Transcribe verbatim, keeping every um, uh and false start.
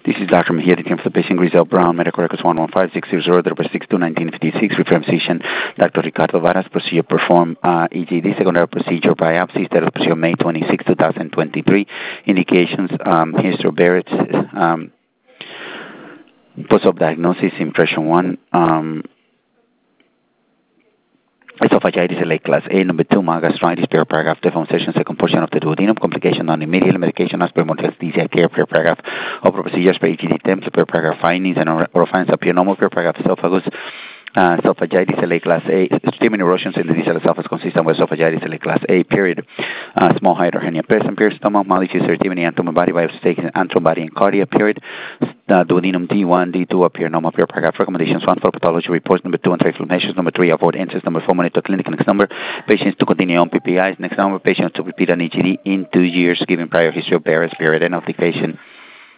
This is Doctor Mejia, the team for the patient, Grisel Brown, medical records one one five six zero zero, number six two nineteen fifty six, referring physician, Doctor Ricardo Varas, procedure performed, uh, E G D, secondary procedure, biopsy, status procedure, May twenty-sixth, twenty twenty-three, indications, um, history of Barrett's, um, post-op diagnosis, impression one, um, esophagitis L A class A, number two, mild gastritis, per paragraph, deformation, second portion of the duodenum, complication on immediate medication, as per multiple anesthesia care, per paragraph, opera procedures, per E G D temps, per paragraph, findings, and orofines appear normal, per paragraph, esophagus, uh, esophagitis L A class A, streaming erosions in the distal esophagus consistent with esophagitis L A class A, period, uh, small hydrohernia present, period, stomach, malicious irritability, antrum body, biopsy taken, antrum body, and cardia, period, uh, duodenum D one, D two appear normal, per paragraph, recommendations, one for pathology reports, number two, and inflammations, number three, avoid incest, number four, monitor clinic, next number, patients to continue on P P Is, next number, patients to repeat an E G D in two years, given prior history of Barrett's, period, end of the patient.